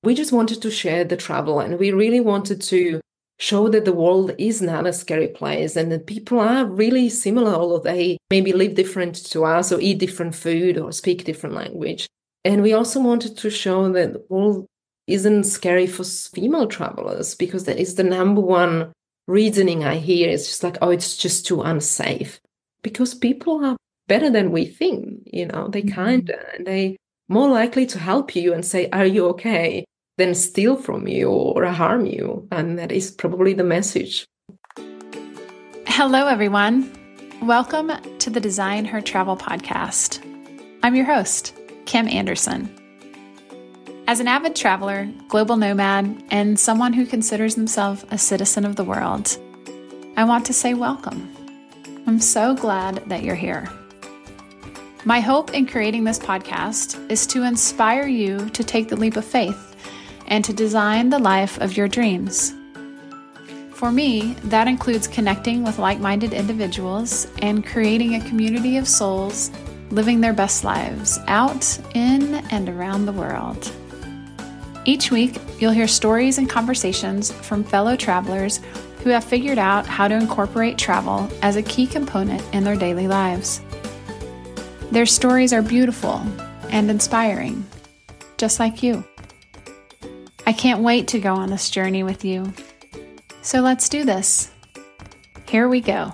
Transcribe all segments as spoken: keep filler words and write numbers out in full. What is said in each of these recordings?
we just wanted to share the travel, and we really wanted to show that the world is not a scary place and that people are really similar, although they maybe live different to us or eat different food or speak different language. And we also wanted to show that the world isn't scary for female travelers, because that is the number one reasoning I hear. It's just like, oh, it's just too unsafe. Because people are better than we think, you know, they Mm-hmm. kind and they more likely to help you and say, are you okay? Than steal from you or harm you. And that is probably the message. Hello, everyone. Welcome to the Design Her Travel podcast. I'm your host, Kim Anderson. As an avid traveler, global nomad, and someone who considers themselves a citizen of the world, I want to say welcome. I'm so glad that you're here. My hope in creating this podcast is to inspire you to take the leap of faith and to design the life of your dreams. For me, that includes connecting with like-minded individuals and creating a community of souls living their best lives out, in, and around the world. Each week, you'll hear stories and conversations from fellow travelers who have figured out how to incorporate travel as a key component in their daily lives. Their stories are beautiful and inspiring, just like you. I can't wait to go on this journey with you. So let's do this. Here we go.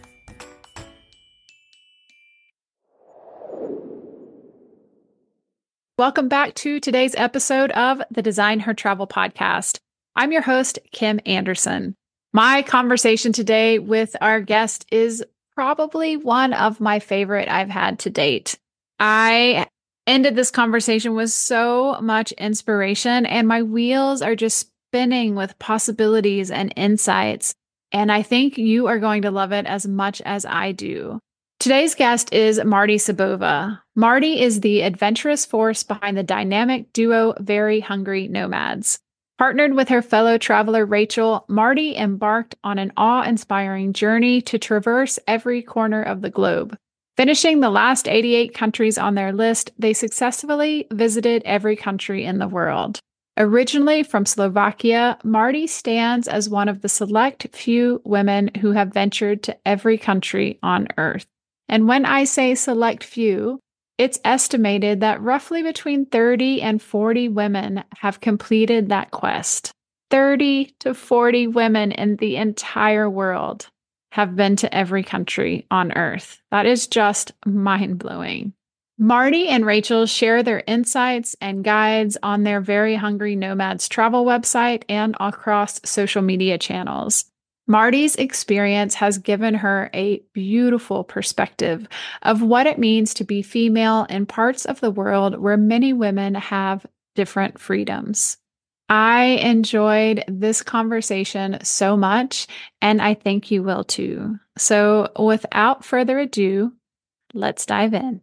Welcome back to today's episode of the Design Her Travel podcast. I'm your host, Kim Anderson. My conversation today with our guest is probably one of my favorite I've had to date. I ended this conversation with so much inspiration, and my wheels are just spinning with possibilities and insights. And I think you are going to love it as much as I do. Today's guest is Marty Sabova. Marty is the adventurous force behind the dynamic duo Very Hungry Nomads. Partnered with her fellow traveler Rachel, Marty embarked on an awe-inspiring journey to traverse every corner of the globe. Finishing the last eighty-eight countries on their list, they successfully visited every country in the world. Originally from Slovakia, Marty stands as one of the select few women who have ventured to every country on Earth. And when I say select few, it's estimated that roughly between thirty and forty women have completed that quest. thirty to forty women in the entire world have been to every country on Earth. That is just mind-blowing. Marty and Rachel share their insights and guides on their Very Hungry Nomads travel website and across social media channels. Marty's experience has given her a beautiful perspective of what it means to be female in parts of the world where many women have different freedoms. I enjoyed this conversation so much, and I think you will too. So without further ado, let's dive in.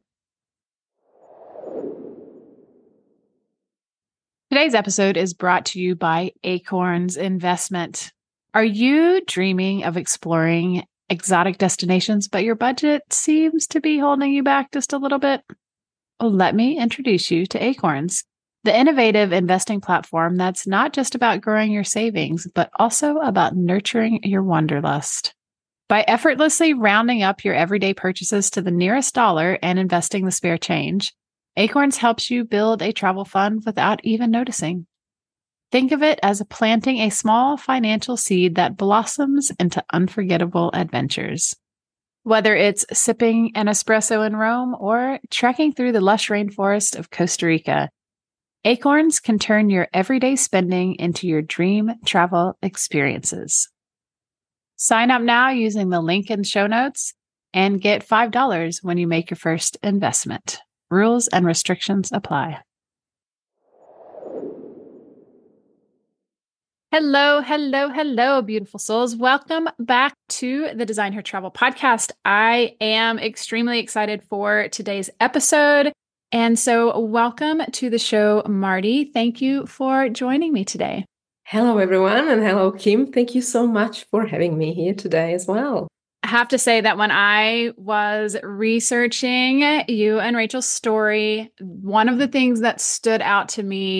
Today's episode is brought to you by Acorns Investment. Are you dreaming of exploring exotic destinations, but your budget seems to be holding you back just a little bit? Well, let me introduce you to Acorns, the innovative investing platform that's not just about growing your savings, but also about nurturing your wanderlust. By effortlessly rounding up your everyday purchases to the nearest dollar and investing the spare change, Acorns helps you build a travel fund without even noticing. Think of it as planting a small financial seed that blossoms into unforgettable adventures. Whether it's sipping an espresso in Rome or trekking through the lush rainforest of Costa Rica, Acorns can turn your everyday spending into your dream travel experiences. Sign up now using the link in show notes and get five dollars when you make your first investment. Rules and restrictions apply. Hello, hello, hello, beautiful souls. Welcome back to the Design Her Travel podcast. I am extremely excited for today's episode. And so welcome to the show, Marty. Thank you for joining me today. Hello, everyone. And hello, Kim. Thank you so much for having me here today as well. I have to say that when I was researching you and Rachel's story, one of the things that stood out to me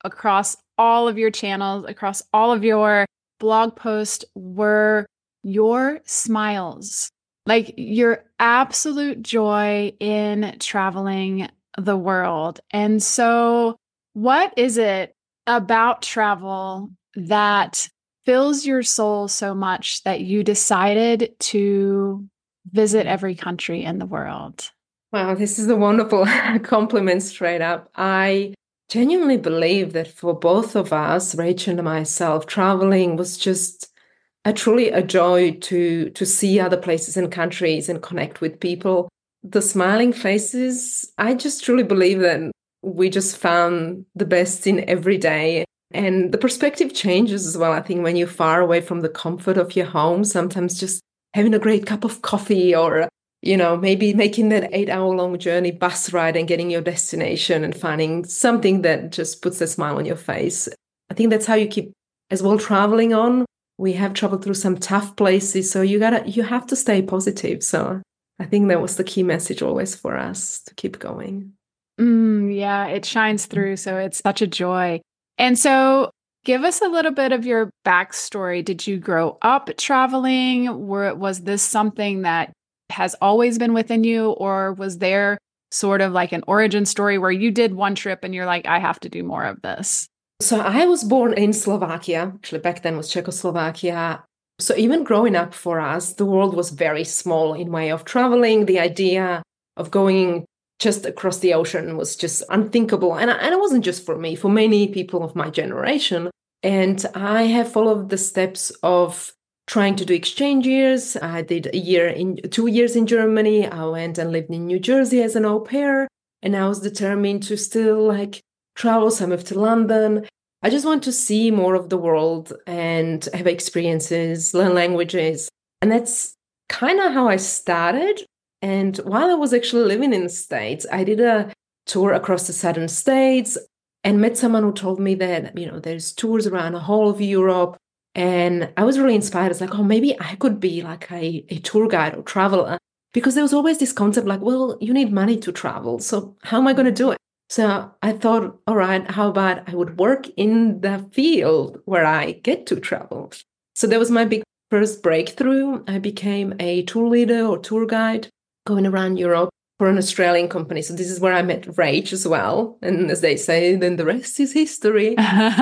across all of your channels, across all of your blog posts were your smiles, like your absolute joy in traveling the world. And so, what is it about travel that fills your soul so much that you decided to visit every country in the world? Wow, this is a wonderful compliment straight up. I genuinely believe that for both of us, Rachel and myself, traveling was just a truly a joy to to see other places and countries and connect with people. The smiling faces, I just truly believe that we just found the best in every day. And the perspective changes as well. I think when you're far away from the comfort of your home, sometimes just having a great cup of coffee or, you know, maybe making that eight hour long journey bus ride and getting your destination and finding something that just puts a smile on your face. I think that's how you keep as well traveling on. We have traveled through some tough places, so you gotta, you have to stay positive. So I think that was the key message always for us to keep going. Mm, yeah, it shines through. So it's such a joy. And so give us a little bit of your backstory. Did you grow up traveling? Were, was this something that has always been within you, or was there sort of like an origin story where you did one trip and you're like, I have to do more of this? So I was born in Slovakia. Actually, back then was Czechoslovakia. So even growing up for us, the world was very small in way of traveling. The idea of going just across the ocean was just unthinkable. And, and it wasn't just for me, for many people of my generation. And I have followed the steps of trying to do exchange years. I did a year in two years in Germany. I went and lived in New Jersey as an au pair. And I was determined to still like travel. So I moved to London. I just want to see more of the world and have experiences, learn languages. And that's kind of how I started. And while I was actually living in the States, I did a tour across the southern states and met someone who told me that, you know, there's tours around the whole of Europe. And I was really inspired. It's like, oh, maybe I could be like a, a tour guide or traveler, because there was always this concept like, well, you need money to travel. So how am I going to do it? So I thought, all right, how about I would work in the field where I get to travel? So that was my big first breakthrough. I became a tour leader or tour guide going around Europe for an Australian company. So this is where I met Rach as well. And as they say, then the rest is history.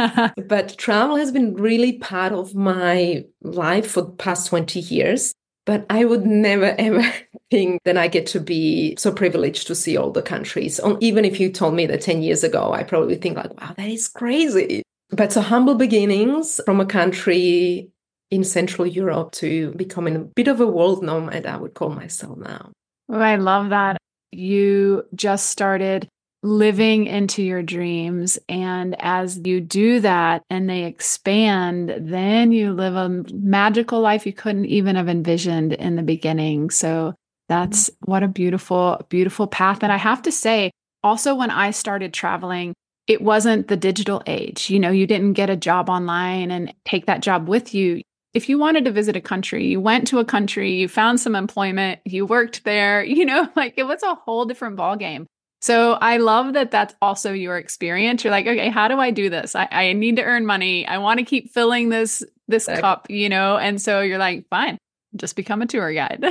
But travel has been really part of my life for the past twenty years. But I would never, ever think that I get to be so privileged to see all the countries. Even if you told me that ten years ago, I probably think like, wow, that is crazy. But so humble beginnings from a country in Central Europe to becoming a bit of a world nomad, I would call myself now. Oh, I love that. You just started living into your dreams. And as you do that and they expand, then you live a magical life you couldn't even have envisioned in the beginning. So that's what a beautiful, beautiful path. And I have to say, also, when I started traveling, it wasn't the digital age. You know, you didn't get a job online and take that job with you. If you wanted to visit a country, you went to a country, you found some employment, you worked there, you know, like it was a whole different ballgame. So I love that that's also your experience. You're like, okay, how do I do this? I, I need to earn money. I want to keep filling this, this exactly. cup, you know? And so you're like, fine, just become a tour guide.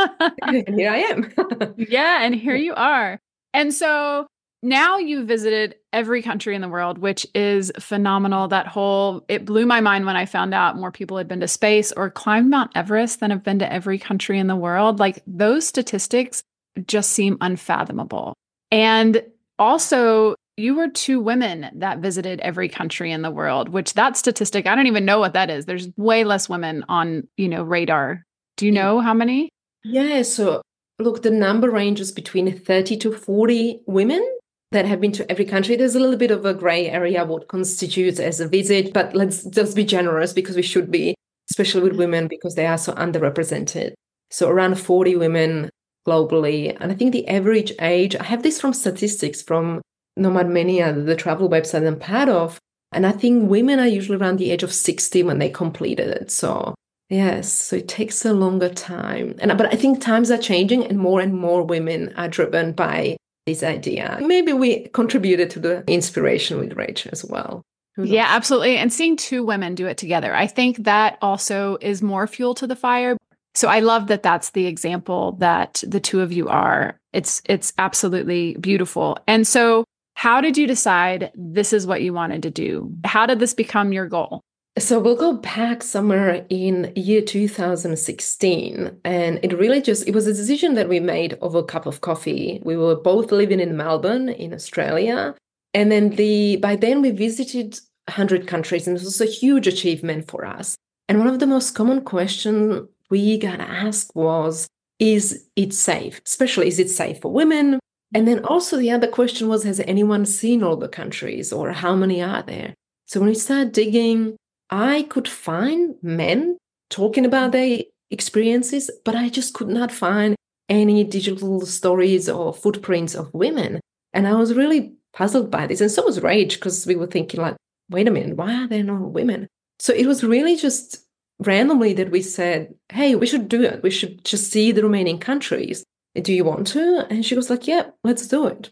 And here I am. Yeah. And here you are. And so now you've visited every country in the world, which is phenomenal. That whole, it blew my mind when I found out more people had been to space or climbed Mount Everest than have been to every country in the world. Like those statistics just seem unfathomable. And also, you were two women that visited every country in the world, which that statistic, I don't even know what that is. There's way less women on, you know, radar. Do you know how many? Yeah. So look, the number ranges between thirty to forty women that have been to every country. There's a little bit of a gray area what constitutes as a visit, but let's just be generous because we should be, especially with women, because they are so underrepresented. So around forty women globally. And I think the average age, I have this from statistics from Nomadmania, the travel website I'm part of. And I think women are usually around the age of sixty when they completed it. So yes, so it takes a longer time. And but I think times are changing and more and more women are driven by this idea. Maybe we contributed to the inspiration with Rachel as well. Yeah, absolutely. And seeing two women do it together, I think that also is more fuel to the fire. So I love that that's the example that the two of you are. It's it's absolutely beautiful. And so how did you decide this is what you wanted to do? How did this become your goal? So we'll go back somewhere in year two thousand sixteen. And it really just, it was a decision that we made over a cup of coffee. We were both living in Melbourne in Australia. And then the by then we visited one hundred countries, and this was a huge achievement for us. And one of the most common questions we got asked was, is it safe? Especially, is it safe for women? And then also the other question was, has anyone seen all the countries, or how many are there? So when we started digging, I could find men talking about their experiences, but I just could not find any digital stories or footprints of women. And I was really puzzled by this. And so was Rach, because we were thinking like, wait a minute, why are there no women? So it was really just randomly that we said, hey, we should do it. We should just see the remaining countries. Do you want to? And she was like, yeah, let's do it.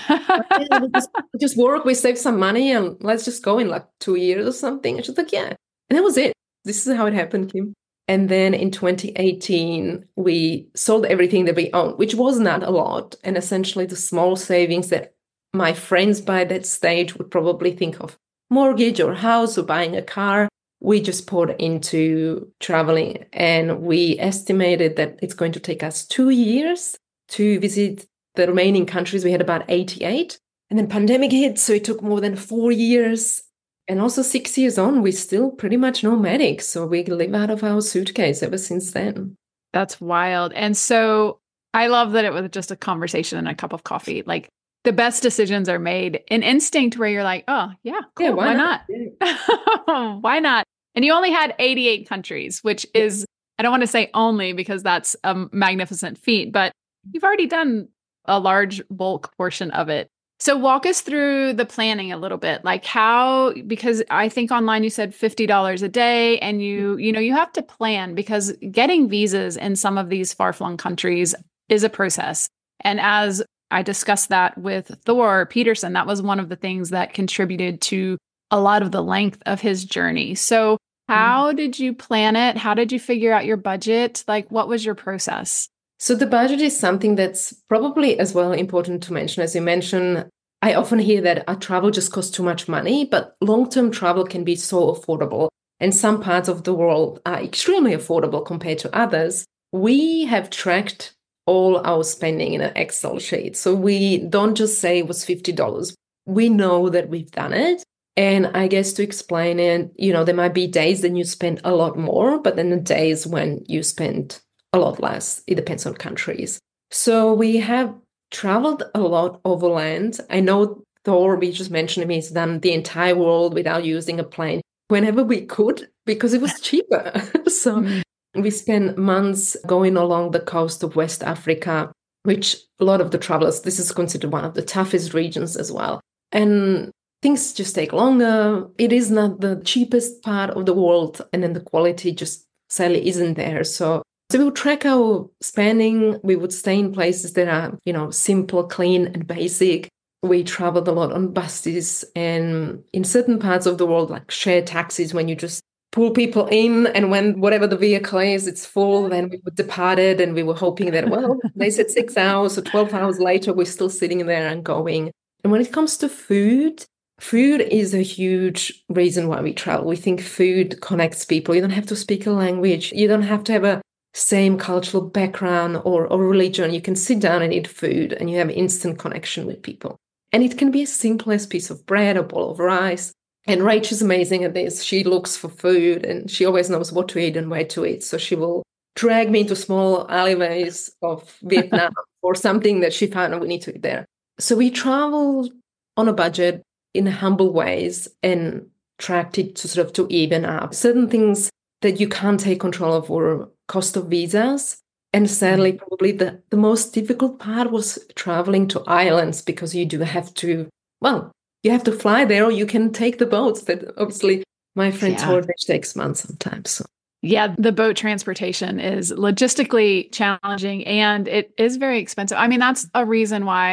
yeah, we, just, we just work, we save some money, and let's just go in like two years or something. And she's like, yeah. And that was it. This is how it happened, Kim. And then in twenty eighteen, we sold everything that we owned, which was not a lot. And essentially the small savings that my friends by that stage would probably think of mortgage or house or buying a car, we just poured into traveling. And we estimated that it's going to take us two years to visit the remaining countries. We had about eighty-eight. And then pandemic hit, so it took more than four years. And also six years on, we're still pretty much nomadic. So we live out of our suitcase ever since then. That's wild. And so I love that it was just a conversation and a cup of coffee. Like the best decisions are made in instinct where you're like, oh, yeah, cool. Yeah, why, why not? not? Yeah. Why not? And you only had eighty-eight countries, which is, I don't want to say only because that's a magnificent feat, but you've already done a large bulk portion of it. So walk us through the planning a little bit, like how, because I think online you said fifty dollars a day and you, you know, you have to plan because getting visas in some of these far-flung countries is a process. And as I discussed that with Thor Peterson, that was one of the things that contributed to a lot of the length of his journey. So how mm-hmm. did you plan it? How did you figure out your budget? Like, what was your process? So the budget is something that's probably as well important to mention. As you mentioned, I often hear that our travel just costs too much money, but long-term travel can be so affordable. And some parts of the world are extremely affordable compared to others. We have tracked all our spending in an Excel sheet. So we don't just say it was fifty dollars. We know that we've done it. And I guess to explain it, you know, there might be days that you spend a lot more, but then the days when you spend a lot less. It depends on countries. So we have traveled a lot overland. I know Thor, we just mentioned him, he's done the entire world without using a plane whenever we could because it was cheaper. so mm. we spent months going along the coast of West Africa, which a lot of the travelers, this is considered one of the toughest regions as well. And things just take longer. It is not the cheapest part of the world. And then the quality just sadly isn't there. So So we would track our spending. We would stay in places that are, you know, simple, clean, and basic. We traveled a lot on buses and in certain parts of the world, like shared taxis, when you just pull people in and when whatever the vehicle is, it's full, then we would depart it and we were hoping that, well, they said six hours or twelve hours later, we're still sitting there and going. And when it comes to food, food is a huge reason why we travel. We think food connects people. You don't have to speak a language. You don't have to have a same cultural background or, or religion. You can sit down and eat food and you have instant connection with people. And it can be as simple as a piece of bread, a bowl of rice. And Rach is amazing at this. She looks for food and she always knows what to eat and where to eat. So she will drag me into small alleyways of Vietnam or something that she found and we need to eat there. So we traveled on a budget in humble ways and tracked it to sort of to even up. Certain things that you can't take control of were cost of visas. And sadly, probably the, the most difficult part was traveling to islands because you do have to, well, you have to fly there or you can take the boats that obviously my friend yeah. told me takes months sometimes. So. Yeah, the boat transportation is logistically challenging and it is very expensive. I mean, that's a reason why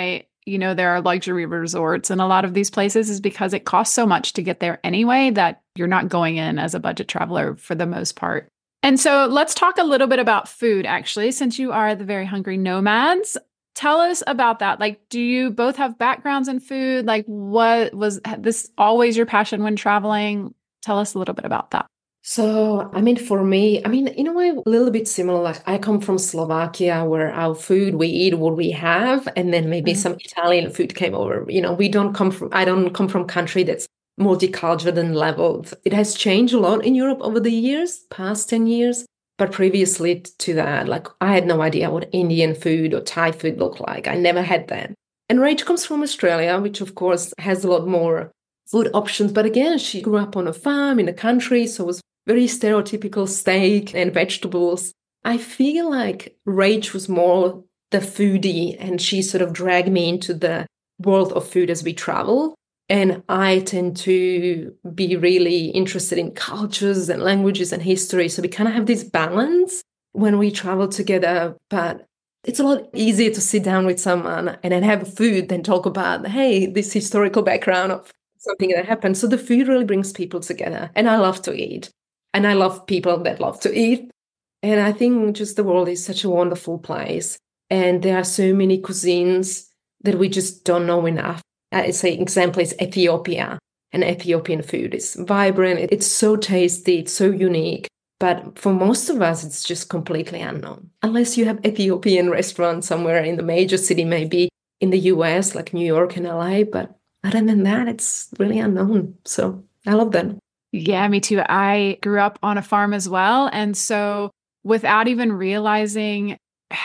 you know, there are luxury resorts in a lot of these places is because it costs so much to get there anyway that you're not going in as a budget traveler for the most part. And so let's talk a little bit about food, actually, since you are the Very Hungry Nomads. Tell us about that. Like, do you both have backgrounds in food? Like, what was this always your passion when traveling? Tell us a little bit about that. So, I mean, for me, I mean, in a way, a little bit similar. Like, I come from Slovakia, where our food, we eat what we have, and then maybe mm-hmm. some Italian food came over. You know, we don't come from, I don't come from a country that's multicultural and leveled. It has changed a lot in Europe over the years, past ten years. But previously to that, like, I had no idea what Indian food or Thai food looked like. I never had that. And Rach comes from Australia, which of course has a lot more food options. But again, she grew up on a farm in the country, so it was very stereotypical steak and vegetables. I feel like Rach was more the foodie, and she sort of dragged me into the world of food as we travel. And I tend to be really interested in cultures and languages and history. So we kind of have this balance when we travel together. But it's a lot easier to sit down with someone and then have food than talk about, hey, this historical background of something that happened. So the food really brings people together. And I love to eat. And I love people that love to eat. And I think just the world is such a wonderful place. And there are so many cuisines that we just don't know enough. I say example is Ethiopia. And Ethiopian food is vibrant. It's so tasty. It's so unique. But for most of us, it's just completely unknown. Unless you have Ethiopian restaurants somewhere in the major city, maybe in the U S, like New York and L A. But other than that, it's really unknown. So I love that. Yeah, me too. I grew up on a farm as well. And so without even realizing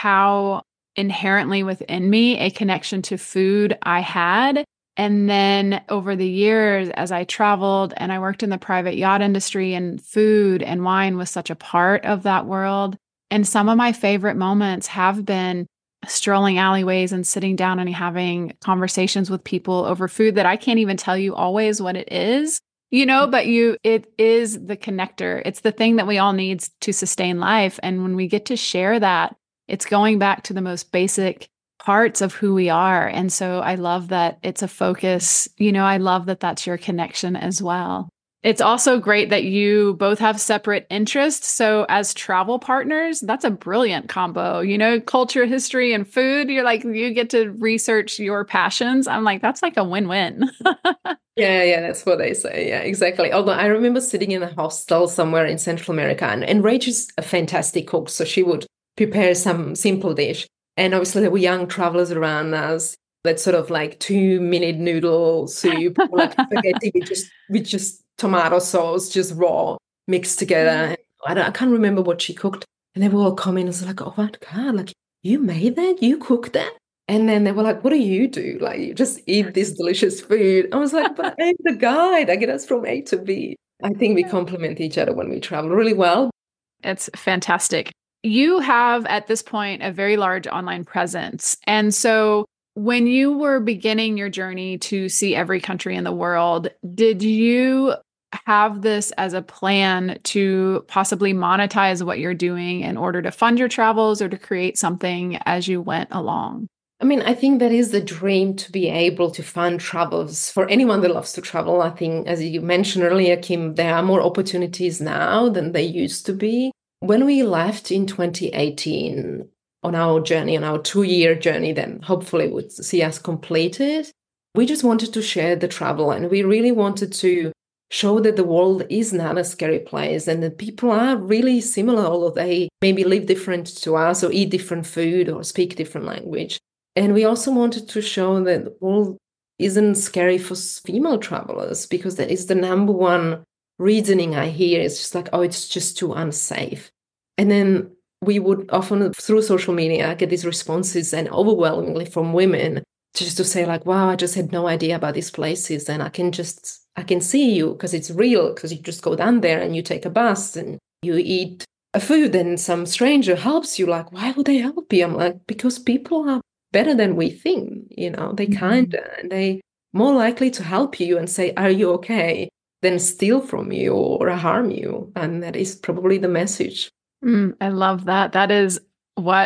how inherently within me a connection to food I had. And then over the years, as I traveled and I worked in the private yacht industry, and food and wine was such a part of that world. And some of my favorite moments have been strolling alleyways and sitting down and having conversations with people over food that I can't even tell you always what it is. You know, but you, it is the connector. It's the thing that we all need to sustain life. And when we get to share that, it's going back to the most basic parts of who we are. And so I love that it's a focus. You know, I love that that's your connection as well. It's also great that you both have separate interests. So as travel partners, that's a brilliant combo. You know, culture, history, and food. You're like, you get to research your passions. I'm like, that's like a win-win. Yeah, yeah, that's what they say. Yeah, exactly. Although I remember sitting in a hostel somewhere in Central America, and, and Rach is a fantastic cook. So she would prepare some simple dish. And obviously there were young travelers around us. That sort of like two minute noodle soup, like spaghetti with just, with just tomato sauce, just raw, mixed together. I, don't, I can't remember what she cooked. And they were all coming and was like, oh my God, like, you made that? You cooked that? And then they were like, what do you do? Like, you just eat this delicious food. I was like, but I'm the guide. I get us from A to B. I think we complement each other when we travel really well. It's fantastic. You have at this point a very large online presence. And so when you were beginning your journey to see every country in the world, did you have this as a plan to possibly monetize what you're doing in order to fund your travels or to create something as you went along? I mean, I think that is the dream, to be able to fund travels for anyone that loves to travel. I think, as you mentioned earlier, Kim, there are more opportunities now than there used to be. When we left in twenty eighteen on our journey, on our two-year journey, then hopefully would see us completed, we just wanted to share the travel, and we really wanted to show that the world is not a scary place and that people are really similar, although they maybe live different to us or eat different food or speak different language. And we also wanted to show that the world isn't scary for female travelers, because that is the number one reasoning I hear. It's just like, oh, it's just too unsafe. And then we would often, through social media, get these responses, and overwhelmingly from women, just to say like, wow, I just had no idea about these places. And I can just, I can see you because it's real, because you just go down there and you take a bus and you eat a food and some stranger helps you. Like, why would they help you? I'm like, because people are better than we think, you know, they mm-hmm. kind and they more likely to help you and say, are you okay, than steal from you or harm you. And that is probably the message. Mm, I love that. That is what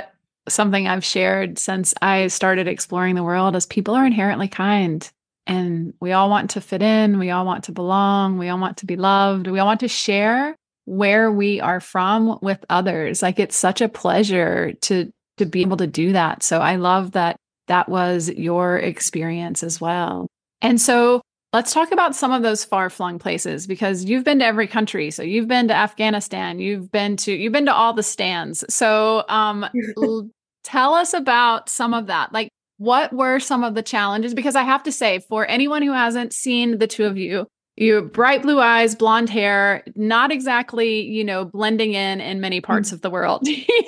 something I've shared since I started exploring the world is people are inherently kind. And we all want to fit in. We all want to belong. We all want to be loved. We all want to share where we are from with others. Like it's such a pleasure to to be able to do that. So I love that that was your experience as well. And so let's talk about some of those far-flung places because you've been to every country. So you've been to Afghanistan, you've been to you've been to all the stands. So um l- tell us about some of that. Like what were some of the challenges? Because I have to say, for anyone who hasn't seen the two of you, you have bright blue eyes, blonde hair, not exactly, you know, blending in in many parts mm. of the world,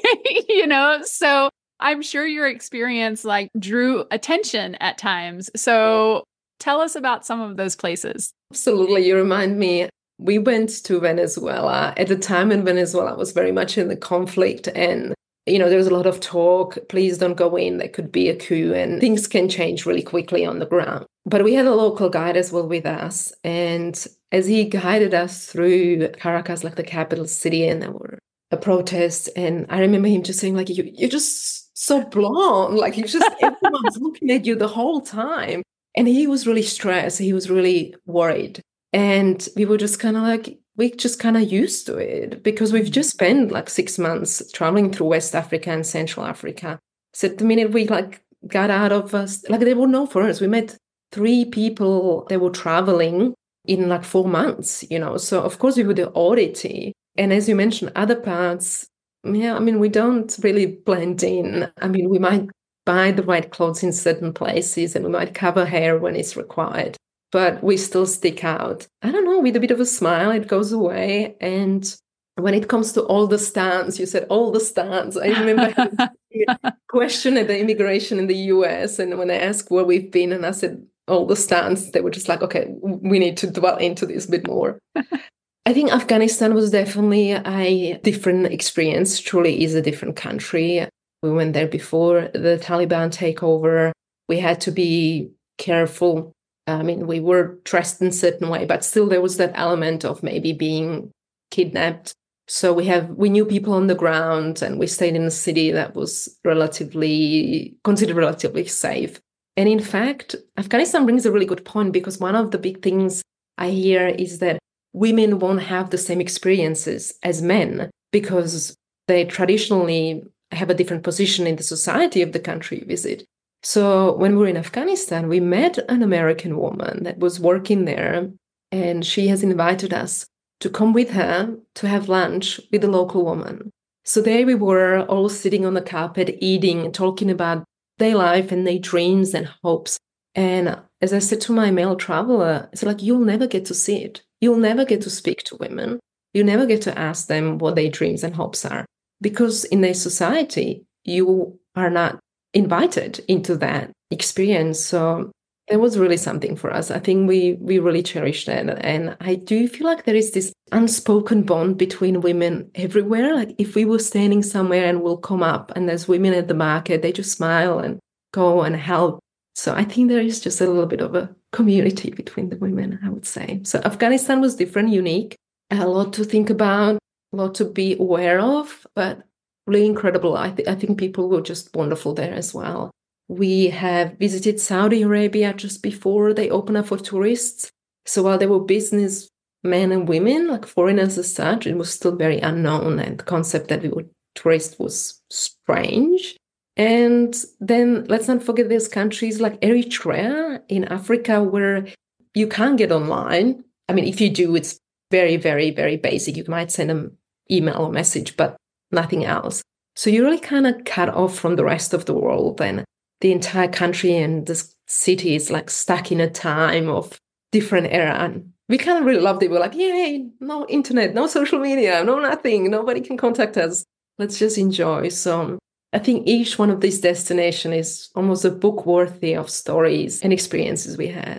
you know? So I'm sure your experience like drew attention at times. So tell us about some of those places. Absolutely. You remind me, we went to Venezuela. At the time in Venezuela was very much in the conflict and you know, there's a lot of talk, please don't go in, there could be a coup and things can change really quickly on the ground. But we had a local guide as well with us. And as he guided us through Caracas, like the capital city, and there were a protest. And I remember him just saying like, you, you're just so blonde. Like you just, everyone's looking at you the whole time. And he was really stressed. He was really worried. And we were just kind of like, we just kind of used to it because we've just spent like six months traveling through West Africa and Central Africa. So the minute we like got out of us, like they were no foreigners. We met three people that were traveling in like four months, you know. So of course we were the oddity. And as you mentioned, other parts, yeah, I mean, we don't really blend in. I mean, we might buy the right clothes in certain places and we might cover hair when it's required. But we still stick out. I don't know, with a bit of a smile, it goes away. And when it comes to all the stands, you said all the stands. I remember a question at the immigration in the U S. And when I asked where we've been, and I said all the stands, they were just like, okay, we need to dwell into this a bit more. I think Afghanistan was definitely a different experience, truly is a different country. We went there before the Taliban takeover. We had to be careful. I mean, we were dressed in a certain way, but still there was that element of maybe being kidnapped. So we have we knew people on the ground and we stayed in a city that was relatively considered relatively safe. And in fact, Afghanistan brings a really good point because one of the big things I hear is that women won't have the same experiences as men because they traditionally have a different position in the society of the country you visit. So when we were in Afghanistan, we met an American woman that was working there, and she has invited us to come with her to have lunch with a local woman. So there we were, all sitting on the carpet, eating, talking about their life and their dreams and hopes. And as I said to my male traveler, it's like, you'll never get to see it. You'll never get to speak to women. You never get to ask them what their dreams and hopes are. Because in their society, you are not invited into that experience. So that was really something for us. I think we we really cherished that. And I do feel like there is this unspoken bond between women everywhere. Like if we were standing somewhere and we'll come up and there's women at the market, they just smile and go and help. So I think there is just a little bit of a community between the women, I would say. So Afghanistan was different, unique, a lot to think about, a lot to be aware of, but really incredible. I, th- I think people were just wonderful there as well. We have visited Saudi Arabia just before they open up for tourists. So while there were business men and women, like foreigners as such, it was still very unknown. And the concept that we were tourists was strange. And then let's not forget there's countries like Eritrea in Africa where you can't get online. I mean, if you do, it's very, very, very basic. You might send an email or message, but nothing else. So you're really kind of cut off from the rest of the world, and the entire country and the city is like stuck in a time of different era. And we kind of really loved it. We're like, yay, no internet, no social media, no nothing. Nobody can contact us. Let's just enjoy. So I think each one of these destinations is almost a book worthy of stories and experiences we had.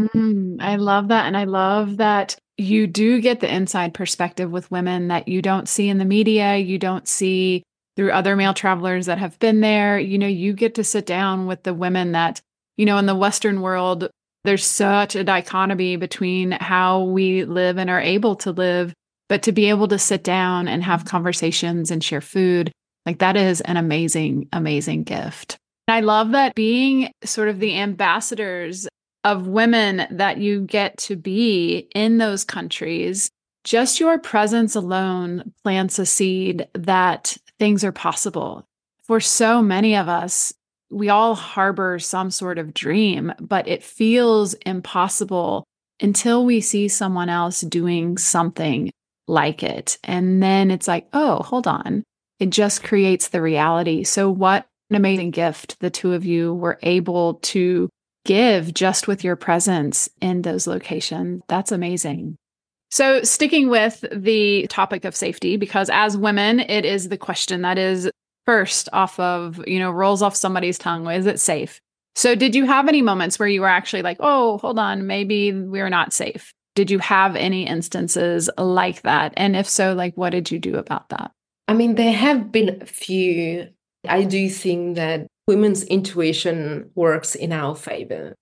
Mm, I love that. And I love that you do get the inside perspective with women that you don't see in the media, you don't see through other male travelers that have been there. You know, you get to sit down with the women that, you know, in the Western world, there's such a dichotomy between how we live and are able to live, but to be able to sit down and have conversations and share food Like that is an amazing, amazing gift. And I love that being sort of the ambassadors of women that you get to be in those countries, just your presence alone plants a seed that things are possible. For so many of us, we all harbor some sort of dream, but it feels impossible until we see someone else doing something like it. And then it's like, oh, hold on. It just creates the reality. So what an amazing gift the two of you were able to give just with your presence in those locations. That's amazing. So sticking with the topic of safety, because as women, it is the question that is first off of, you know, rolls off somebody's tongue. Is it safe? So did you have any moments where you were actually like, oh, hold on, maybe we're not safe? Did you have any instances like that? And if so, like, what did you do about that? I mean, there have been a few. I do think that women's intuition works in our favor.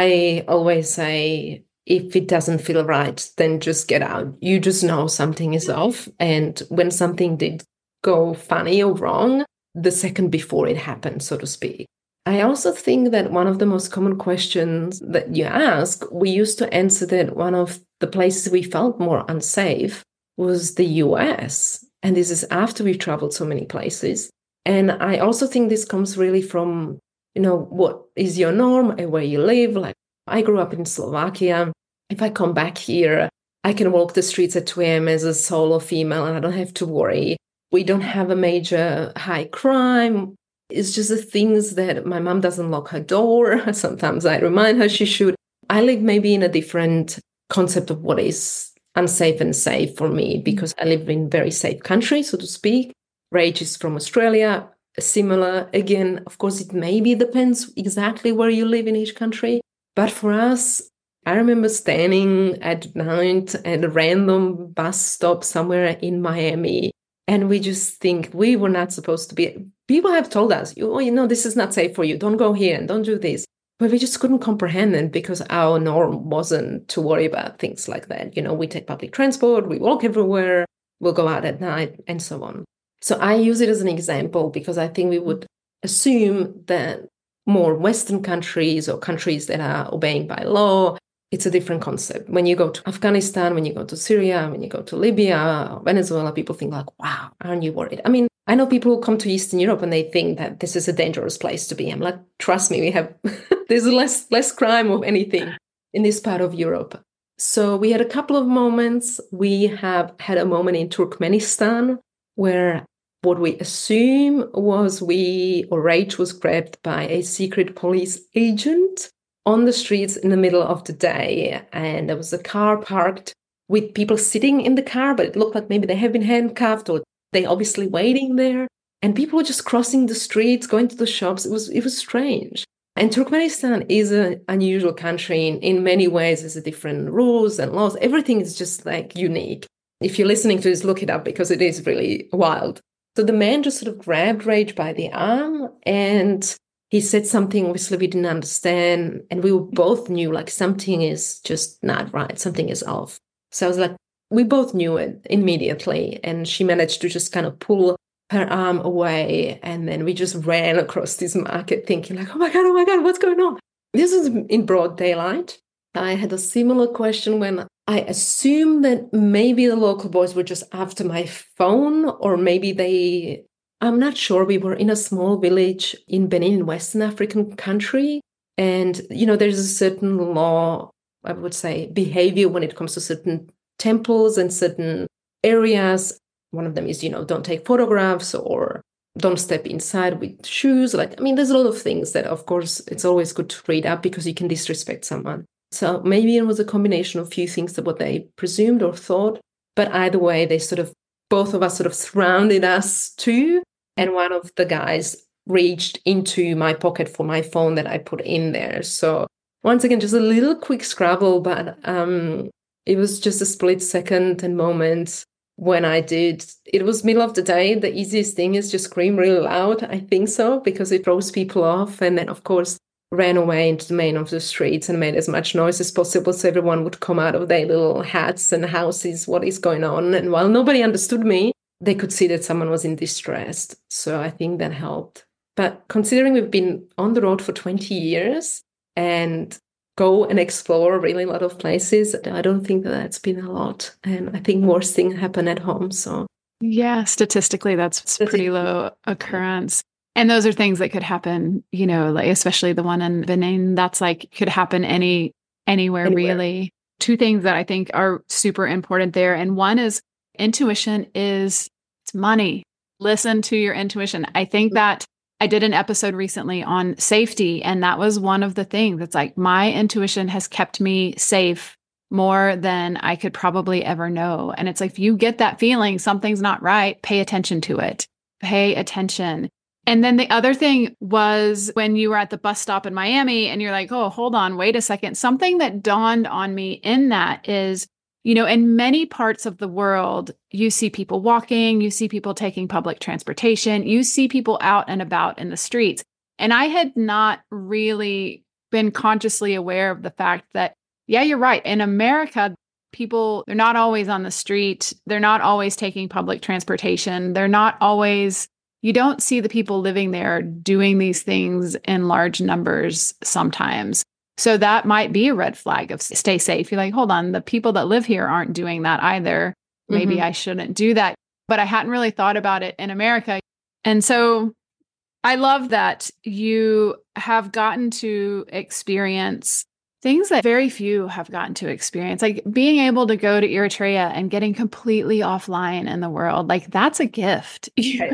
I always say, if it doesn't feel right, then just get out. You just know something is off. And when something did go funny or wrong, the second before it happened, so to speak. I also think that one of the most common questions that you ask, we used to answer that one of the places we felt more unsafe was the U S. And this is after we've traveled so many places. And I also think this comes really from, you know, what is your norm and where you live. Like I grew up in Slovakia. If I come back here, I can walk the streets at two a.m. as a solo female and I don't have to worry. We don't have a major high crime. It's just the things that my mom doesn't lock her door. Sometimes I remind her she should. I live maybe in a different concept of what is unsafe and safe for me because I live in a very safe country, so to speak. Rach is from Australia, similar. Again, of course, it maybe depends exactly where you live in each country. But for us, I remember standing at night at a random bus stop somewhere in Miami. And we just think we were not supposed to be. People have told us, oh, you know, this is not safe for you. Don't go here and don't do this. But we just couldn't comprehend it because our norm wasn't to worry about things like that. You know, we take public transport, we walk everywhere, we'll go out at night and so on. So I use it as an example because I think we would assume that more Western countries or countries that are obeying by law, it's a different concept. When you go to Afghanistan, when you go to Syria, when you go to Libya, or Venezuela, people think like, wow, aren't you worried? I mean, I know people who come to Eastern Europe and they think that this is a dangerous place to be. I'm like, trust me, we have, there's less, less crime or anything in this part of Europe. So we had a couple of moments. We have had a moment in Turkmenistan where what we assume was we, or Rach was grabbed by a secret police agent on the streets in the middle of the day. And there was a car parked with people sitting in the car, but it looked like maybe they have been handcuffed or they obviously waiting there. And people were just crossing the streets, going to the shops. It was it was strange. And Turkmenistan is an unusual country in, in many ways. There's different rules and laws. Everything is just like unique. If you're listening to this, look it up because it is really wild. So the man just sort of grabbed Rach by the arm and he said something obviously we didn't understand. And we both knew like something is just not right. Something is off. So I was like, we both knew it immediately. And she managed to just kind of pull her arm away. And then we just ran across this market thinking like, oh my God, oh my God, what's going on? This is in broad daylight. I had a similar question when I assumed that maybe the local boys were just after my phone, or maybe they, I'm not sure. We were in a small village in Benin, Western African country. And, you know, there's a certain law, I would say, behavior when it comes to certain temples and certain areas. One of them is, you know, don't take photographs or don't step inside with shoes. Like, I mean, there's a lot of things that, of course, it's always good to read up because you can disrespect someone. So maybe it was a combination of a few things that what they presumed or thought. But either way, they sort of, both of us sort of surrounded us too. And one of the guys reached into my pocket for my phone that I put in there. So once again, just a little quick scrabble, but um, it was just a split second and moment when I did. It was middle of the day. The easiest thing is just scream really loud. I think so, because it throws people off. And then, of course, ran away into the main of the streets and made as much noise as possible so everyone would come out of their little hats and houses, what is going on. And while nobody understood me, they could see that someone was in distress. So I think that helped. But considering we've been on the road for twenty years and go and explore really a lot of places, I don't think that that's been a lot. And I think worse things happen at home. So yeah, statistically, that's pretty low occurrence. And those are things that could happen, you know, like especially the one in Benin, that's like could happen any anywhere, anywhere really. Two things that I think are super important there. And one is intuition is it's money. Listen to your intuition. I think that I did an episode recently on safety, and that was one of the things that's like my intuition has kept me safe more than I could probably ever know. And it's like, if you get that feeling something's not right, pay attention to it. Pay attention. And then the other thing was when you were at the bus stop in Miami and you're like, oh, hold on, wait a second. Something that dawned on me in that is, you know, in many parts of the world, you see people walking, you see people taking public transportation, you see people out and about in the streets. And I had not really been consciously aware of the fact that, yeah, you're right. In America, people, they're not always on the street. They're not always taking public transportation. They're not always, you don't see the people living there doing these things in large numbers sometimes. So that might be a red flag of stay safe. You're like, hold on, the people that live here aren't doing that either. Maybe mm-hmm. I shouldn't do that. But I hadn't really thought about it in America. And so I love that you have gotten to experience things that very few have gotten to experience, like being able to go to Eritrea and getting completely offline in the world. Like that's a gift. It's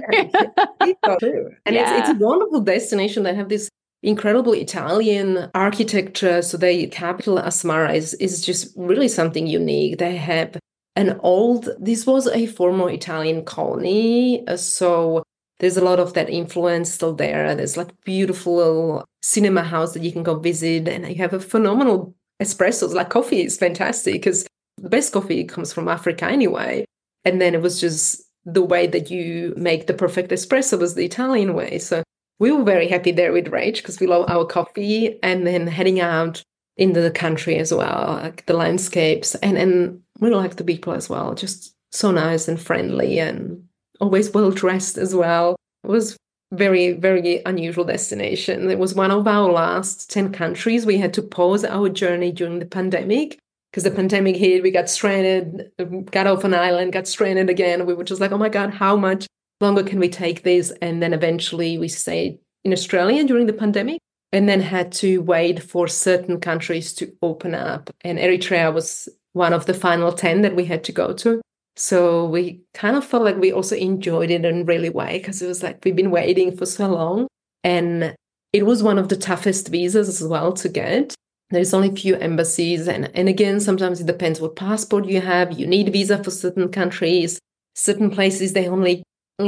true. And yeah. it's, it's a wonderful destination. They have this incredible Italian architecture. So the capital, Asmara, is, is just really something unique. They have an old, this was a former Italian colony. So there's a lot of that influence still there. There's like beautiful little cinema house that you can go visit. And you have a phenomenal espressos. Like coffee is fantastic because the best coffee comes from Africa anyway. And then it was just the way that you make the perfect espresso was the Italian way. So we were very happy there with Rach because we love our coffee, and then heading out in the country as well, like the landscapes, and, and we like the people as well, just so nice and friendly and always well dressed as well. It was very, very unusual destination. It was one of our last ten countries. We had to pause our journey during the pandemic because the pandemic hit, we got stranded, got off an island, got stranded again. We were just like, oh my God, how much longer can we take this? And then eventually we stayed in Australia during the pandemic and then had to wait for certain countries to open up. And Eritrea was one of the final ten that we had to go to. So we kind of felt like we also enjoyed it in a really way because it was like we've been waiting for so long. And it was one of the toughest visas as well to get. There's only a few embassies. And, and again, sometimes it depends what passport you have. You need a visa for certain countries. Certain places, they only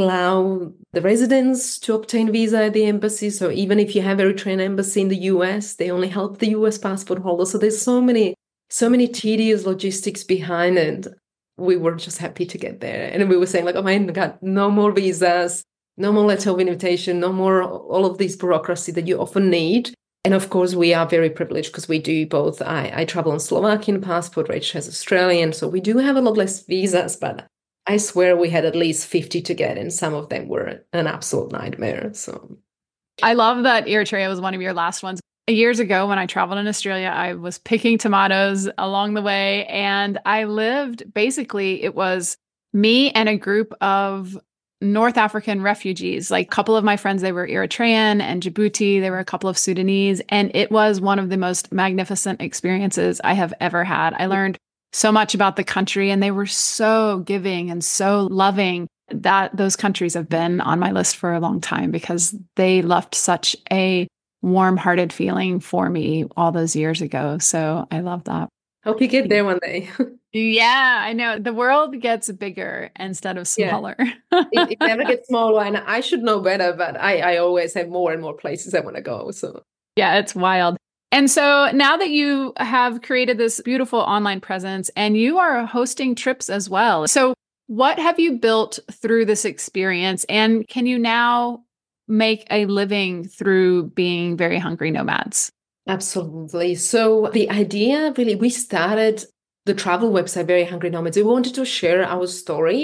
allow the residents to obtain visa at the embassy. So even if you have a Eritrean embassy in the U S, they only help the U S passport holder. So there's so many, so many tedious logistics behind it. We were just happy to get there. And we were saying like, oh my God, no more visas, no more letter of invitation, no more all of this bureaucracy that you often need. And of course, we are very privileged because we do both. I, I travel on Slovakian passport, Rach has Australian. So we do have a lot less visas, but I swear we had at least fifty to get, and some of them were an absolute nightmare. So I love that Eritrea was one of your last ones. Years ago, when I traveled in Australia, I was picking tomatoes along the way, and I lived, basically, it was me and a group of North African refugees. Like a couple of my friends, they were Eritrean and Djibouti. There were a couple of Sudanese, and it was one of the most magnificent experiences I have ever had. I learned so much about the country, and they were so giving and so loving. That those countries have been on my list for a long time because they left such a warm-hearted feeling for me all those years ago. So I love that. Hope you get there one day. Yeah, I know. The world gets bigger instead of smaller. Yeah. it, it never gets smaller, and I should know better, but I, I always have more and more places I want to go. So yeah, it's wild. And so now that you have created this beautiful online presence and you are hosting trips as well. So what have you built through this experience? And can you now make a living through being very hungry nomads? Absolutely. So the idea really, we started the travel website, Very Hungry Nomads. We wanted to share our story, but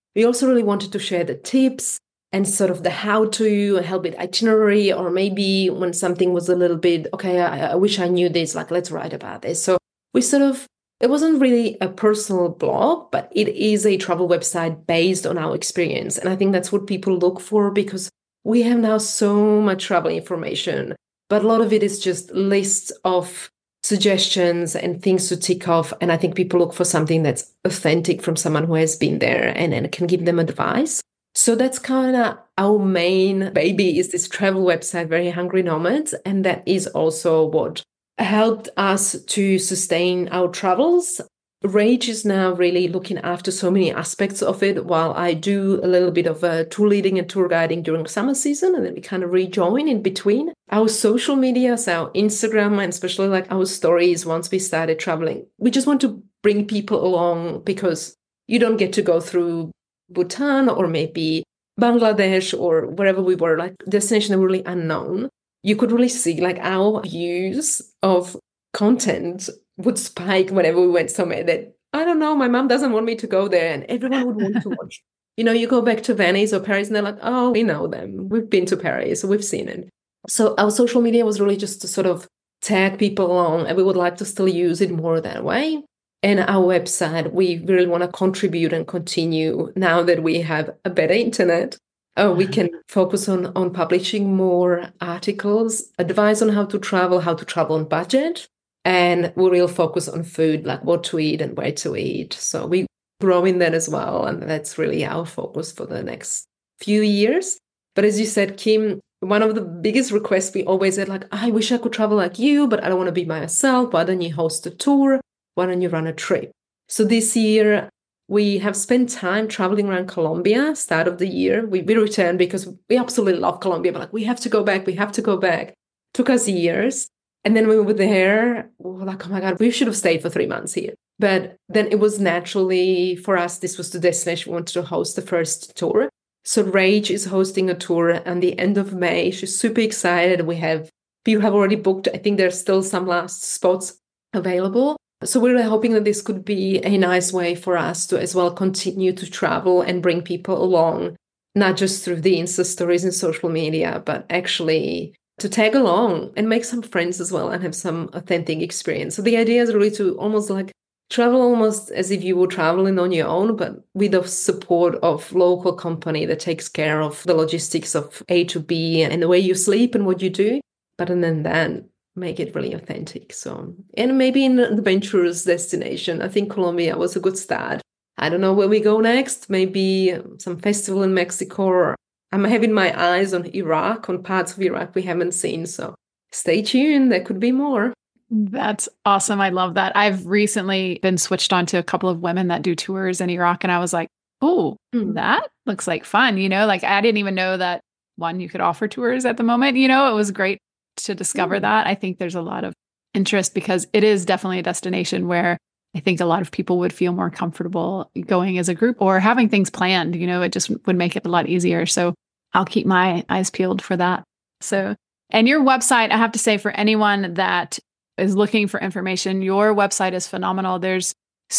We also really wanted to share the tips and sort of the how to help with itinerary, or maybe when something was a little bit, okay, I, I wish I knew this, like, let's write about this. So we sort of, it wasn't really a personal blog, but it is a travel website based on our experience. And I think that's what people look for, because we have now so much travel information, but a lot of it is just lists of suggestions and things to tick off. And I think people look for something that's authentic from someone who has been there and, and can give them advice. So that's kind of our main baby, is this travel website, Very Hungry Nomads. And that is also what helped us to sustain our travels. Rach is now really looking after so many aspects of it, while I do a little bit of uh, tour leading and tour guiding during summer season, and then we kind of rejoin in between. Our social media, so our Instagram, and especially like our stories, once we started traveling, we just want to bring people along, because you don't get to go through Bhutan or maybe Bangladesh or wherever we were, like destinations that were really unknown. You could really see like our views of content would spike whenever we went somewhere that, I don't know, my mom doesn't want me to go there, and everyone would want to watch. You know, you go back to Venice or Paris and they're like, oh, we know them. We've been to Paris, we've seen it. So our social media was really just to sort of tag people along, and we would like to still use it more that way. And our website, we really want to contribute and continue now that we have a better internet. Uh, we can focus on, on publishing more articles, advice on how to travel, how to travel on budget. And we will focus on food, like what to eat and where to eat. So we grow in that as well. And that's really our focus for the next few years. But as you said, Kim, one of the biggest requests we always had, like, I wish I could travel like you, but I don't want to be by myself. Why don't you host a tour? Why don't you run a trip? So this year, we have spent time traveling around Colombia, start of the year. We, we returned because we absolutely love Colombia, but like, we have to go back, we have to go back. Took us years. And then we were there, we were like, oh my God, we should have stayed for three months here. But then it was naturally, for us, this was the destination we wanted to host the first tour. So Rach is hosting a tour at the end of May. She's super excited. We have, people have already booked. I think there's still some last spots available. So we're really hoping that this could be a nice way for us to as well continue to travel and bring people along, not just through the Insta stories and social media, but actually to tag along and make some friends as well and have some authentic experience. So the idea is really to almost like travel almost as if you were traveling on your own, but with the support of local company that takes care of the logistics of A to B and the way you sleep and what you do. But and then then make it really authentic. So, and maybe in an adventurous destination. I think Colombia was a good start. I don't know where we go next. Maybe some festival in Mexico. Or I'm having my eyes on Iraq, on parts of Iraq we haven't seen. So stay tuned. There could be more. That's awesome. I love that. I've recently been switched on to a couple of women that do tours in Iraq. And I was like, oh, mm. that looks like fun. You know, like I didn't even know that, one, you could offer tours at the moment. You know, it was great to discover mm. that. I think there's a lot of interest because it is definitely a destination where I think a lot of people would feel more comfortable going as a group or having things planned. You know, it just would make it a lot easier. So I'll keep my eyes peeled for that. So, and your website, I have to say, for anyone that is looking for information, your website is phenomenal. There's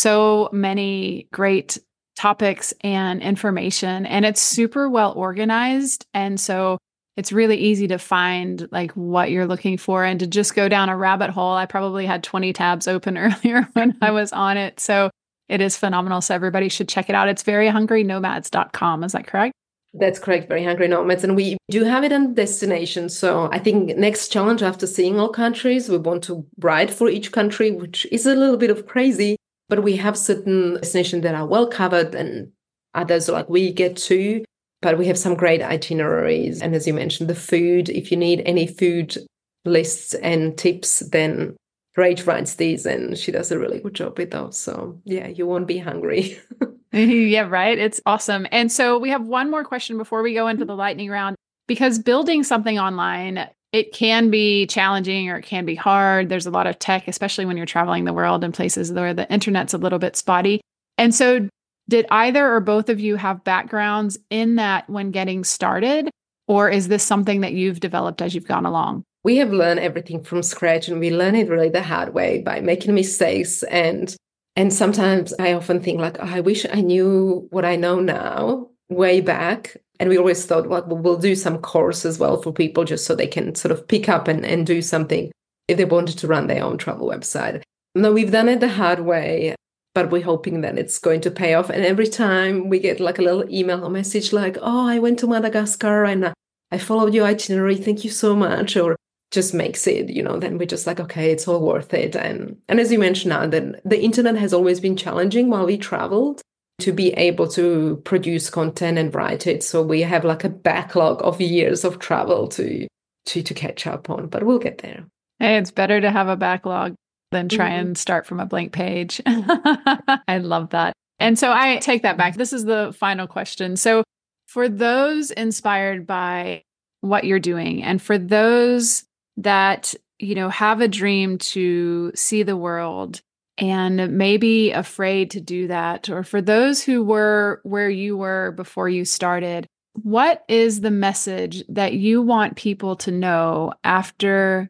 so many great topics and information, and it's super well organized. And so it's really easy to find like what you're looking for and to just go down a rabbit hole. I probably had twenty tabs open earlier when I was on it. So it is phenomenal. So everybody should check it out. It's very hungry nomads dot com. Is that correct? That's correct. Very Hungry Nomads. And we do have it on destinations. So I think next challenge after seeing all countries, we want to write for each country, which is a little bit of crazy, but we have certain destinations that are well covered and others like we get to, but we have some great itineraries. And as you mentioned, the food, if you need any food lists and tips, then Rach writes these and she does a really good job with those. So yeah, you won't be hungry. Yeah, right. It's awesome. And so we have one more question before we go into the lightning round, because building something online, it can be challenging or it can be hard. There's a lot of tech, especially when you're traveling the world in places where the internet's a little bit spotty. And so did either or both of you have backgrounds in that when getting started, or is this something that you've developed as you've gone along? We have learned everything from scratch, and we learn it really the hard way by making mistakes and And sometimes I often think like, oh, I wish I knew what I know now way back. And we always thought, well, we'll do some course as well for people just so they can sort of pick up and, and do something if they wanted to run their own travel website. No, we've done it the hard way, but we're hoping that it's going to pay off. And every time we get like a little email or message like, oh, I went to Madagascar and I followed your itinerary. Thank you so much. Or just makes it, you know, then we're just like, okay, it's all worth it. And and as you mentioned now, that the internet has always been challenging while we traveled to be able to produce content and write it. So we have like a backlog of years of travel to to to catch up on, but we'll get there. Hey, it's better to have a backlog than try Mm-hmm. and start from a blank page. I love that. And so I take that back. This is the final question. So for those inspired by what you're doing, and for those that, you know, have a dream to see the world and maybe afraid to do that, or for those who were where you were before you started, what is the message that you want people to know after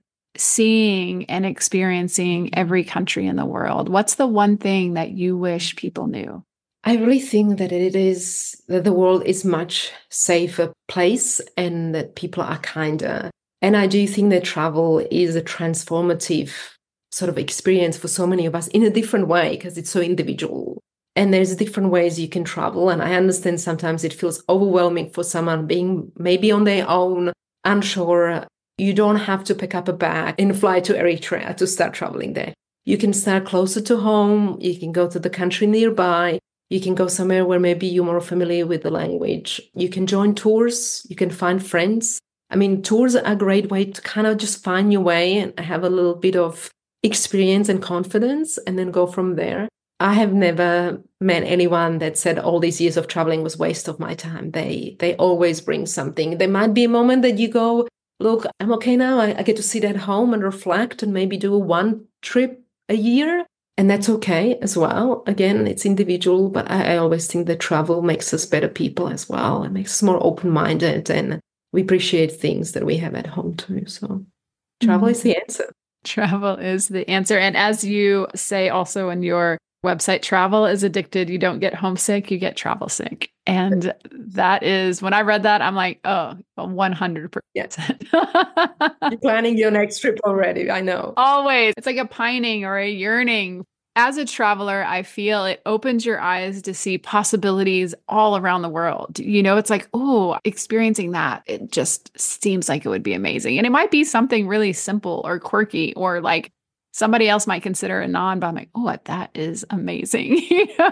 seeing and experiencing every country in the world? What's the one thing that you wish people knew? I really think that it is that the world is much safer place and that people are kinder. And I do think that travel is a transformative sort of experience for so many of us in a different way because it's so individual. And there's different ways you can travel. And I understand sometimes it feels overwhelming for someone being maybe on their own, unsure. You don't have to pick up a bag and fly to Eritrea to start traveling there. You can start closer to home. You can go to the country nearby. You can go somewhere where maybe you're more familiar with the language. You can join tours. You can find friends. I mean, tours are a great way to kind of just find your way and have a little bit of experience and confidence and then go from there. I have never met anyone that said all these years of traveling was waste of my time. They they always bring something. There might be a moment that you go, look, I'm okay now. I, I get to sit at home and reflect and maybe do one trip a year. And that's okay as well. Again, it's individual, but I, I always think that travel makes us better people as well. It makes us more open-minded and we appreciate things that we have at home too. So travel mm-hmm. is the answer. Travel is the answer. And as you say also in your website, travel is addicted. You don't get homesick, you get travel sick. And that is, when I read that, I'm like, oh, one hundred percent. Yeah. You're planning your next trip already. I know. Always. It's like a pining or a yearning. As a traveler, I feel it opens your eyes to see possibilities all around the world. You know, it's like, oh, experiencing that, it just seems like it would be amazing. And it might be something really simple or quirky or like somebody else might consider a non, but I'm like, oh, that is amazing.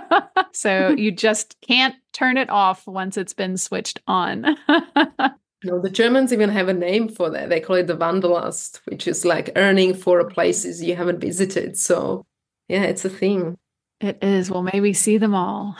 So you just can't turn it off once it's been switched on. No, the Germans even have a name for that. They call it the Wanderlust, which is like earning for places you haven't visited. So yeah, it's a thing. It is. Well, maybe see them all.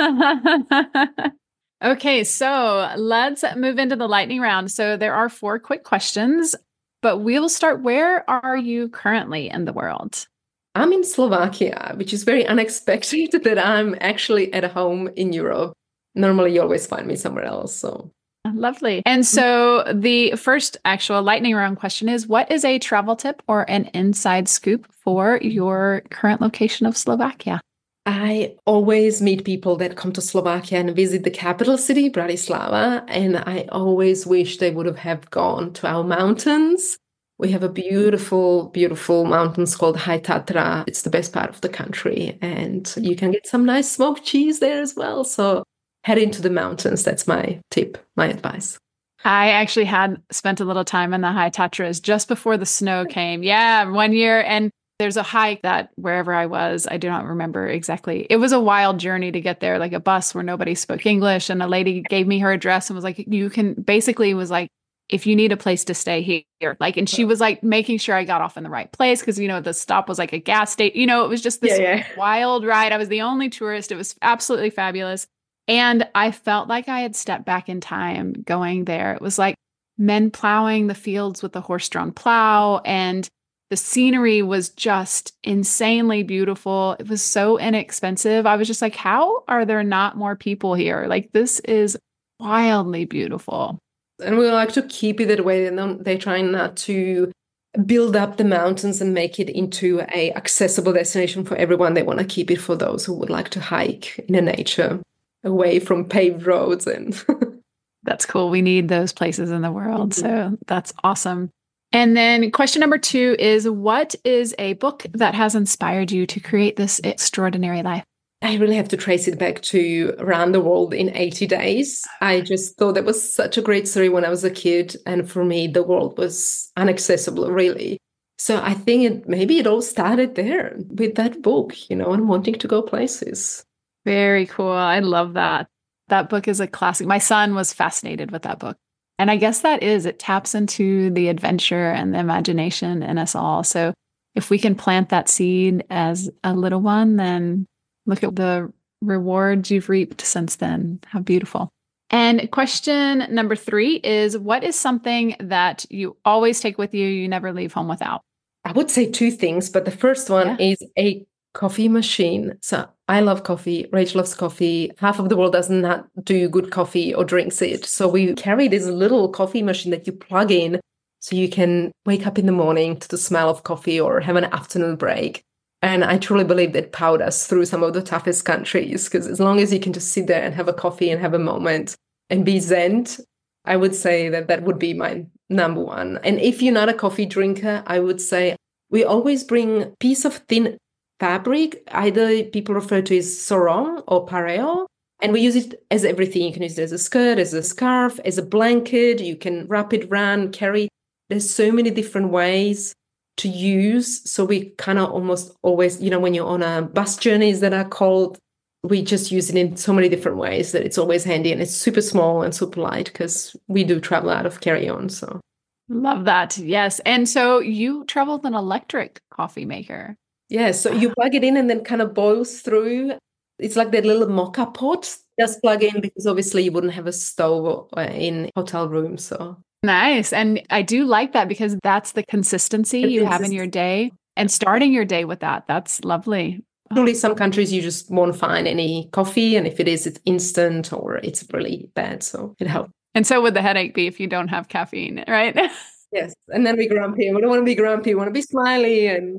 Okay, so let's move into the lightning round. So there are four quick questions, but we'll start. Where are you currently in the world? I'm in Slovakia, which is very unexpected that I'm actually at home in Europe. Normally, you always find me somewhere else. So lovely. And so the first actual lightning round question is, what is a travel tip or an inside scoop for your current location of Slovakia? I always meet people that come to Slovakia and visit the capital city, Bratislava, and I always wish they would have gone to our mountains. We have a beautiful, beautiful mountains called High Tatra. It's the best part of the country, and you can get some nice smoked cheese there as well. So head into the mountains. That's my tip, my advice. I actually had spent a little time in the High Tatras just before the snow came. Yeah, one year. And there's a hike that wherever I was, I do not remember exactly. It was a wild journey to get there, like a bus where nobody spoke English. And a lady gave me her address and was like, you can basically was like, if you need a place to stay here, like, and she was like making sure I got off in the right place. Cause you know, the stop was like a gas station, you know, it was just this yeah, yeah. wild ride. I was the only tourist. It was absolutely fabulous. And I felt like I had stepped back in time going there. It was like men plowing the fields with a horse-drawn plow, and the scenery was just insanely beautiful. It was so inexpensive. I was just like, how are there not more people here? Like, this is wildly beautiful. And we like to keep it that way. And they're trying not to build up the mountains and make it into a accessible destination for everyone. They want to keep it for those who would like to hike in the nature, away from paved roads. And that's cool. We need those places in the world. Mm-hmm. So that's awesome. And then question number two is, what is a book that has inspired you to create this extraordinary life? I really have to trace it back to Around the World in eighty days. I just thought that was such a great story when I was a kid. And for me, the world was inaccessible, really. So I think it, maybe it all started there with that book, you know, and wanting to go places. Very cool. I love that. That book is a classic. My son was fascinated with that book. And I guess that is, it taps into the adventure and the imagination in us all. So if we can plant that seed as a little one, then look at the rewards you've reaped since then. How beautiful. And question number three is, what is something that you always take with you, you never leave home without? I would say two things, but the first one yeah. is a coffee machine. So I love coffee. Rachel loves coffee. Half of the world does not do good coffee or drinks it. So we carry this little coffee machine that you plug in so you can wake up in the morning to the smell of coffee or have an afternoon break. And I truly believe that powered us through some of the toughest countries, because as long as you can just sit there and have a coffee and have a moment and be zen, I would say that that would be my number one. And if you're not a coffee drinker, I would say we always bring a piece of thin fabric. Either people refer to as sarong or pareo, and we use it as everything. You can use it as a skirt, as a scarf, as a blanket. You can wrap it around, carry. There's so many different ways to use. So we kind of almost always, you know, when you're on a bus journeys that are called, we just use it in so many different ways that it's always handy, and it's super small and super light because we do travel out of carry-on. So love that. Yes. And so you travel with an electric coffee maker. Yeah. So you plug it in and then kind of boils through. It's like that little mocha pot. Just plug in, because obviously you wouldn't have a stove in hotel rooms. So nice. And I do like that, because that's the consistency the you consistency. have in your day, and starting your day with that. That's lovely. Probably some countries you just won't find any coffee. And if it is, it's instant or it's really bad. So it helps. And so would the headache be if you don't have caffeine, right? Yes. And then we grumpy. We don't want to be grumpy. We want to be smiley and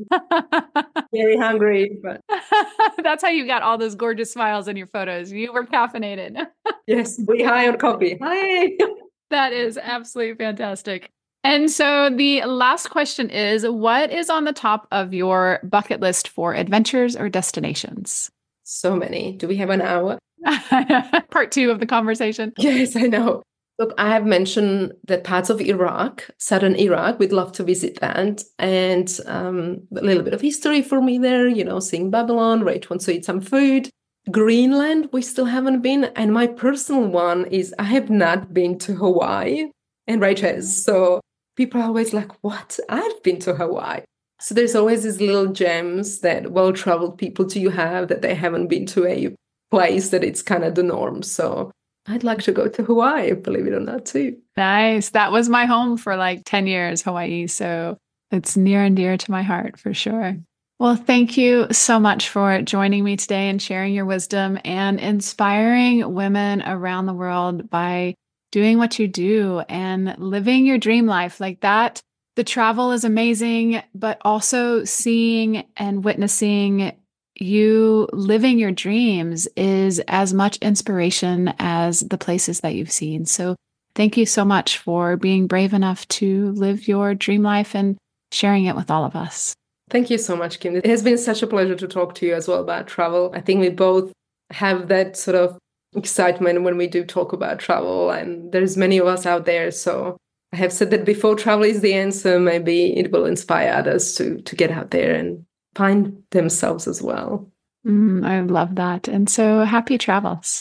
very hungry. But that's how you got all those gorgeous smiles in your photos. You were caffeinated. Yes. We high on coffee. Hi. That is absolutely fantastic. And so the last question is, what is on the top of your bucket list for adventures or destinations? So many. Do we have an hour? Part two of the conversation. Yes, I know. Look, I have mentioned that parts of Iraq, southern Iraq, we'd love to visit that. And um, a little bit of history for me there, you know, seeing Babylon. Rach wants to eat some food. Greenland, we still haven't been. And my personal one is I have not been to Hawaii, and Rach has. So people are always like, what? I've been to Hawaii. So there's always these little gems that well-traveled people do have that they haven't been to a place that it's kind of the norm. So I'd like to go to Hawaii, believe it or not, too. Nice. That was my home for like ten years, Hawaii. So it's near and dear to my heart for sure. Well, thank you so much for joining me today and sharing your wisdom and inspiring women around the world by doing what you do and living your dream life like that. The travel is amazing, but also seeing and witnessing you living your dreams is as much inspiration as the places that you've seen. So thank you so much for being brave enough to live your dream life and sharing it with all of us. Thank you so much, Kim. It has been such a pleasure to talk to you as well about travel. I think we both have that sort of excitement when we do talk about travel, and there's many of us out there. So I have said that before, travel is the answer. Maybe it will inspire others to to get out there and find themselves as well. Mm, I love that. And so happy travels.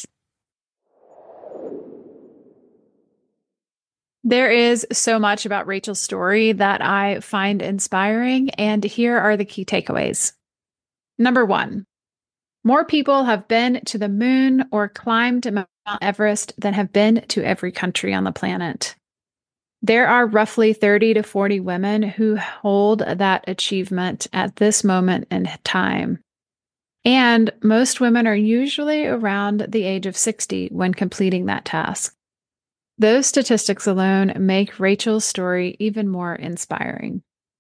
There is so much about Rachel's story that I find inspiring, and here are the key takeaways. Number one, more people have been to the moon or climbed Mount Everest than have been to every country on the planet. There are roughly thirty to forty women who hold that achievement at this moment in time. And most women are usually around the age of sixty when completing that task. Those statistics alone make Rachel's story even more inspiring.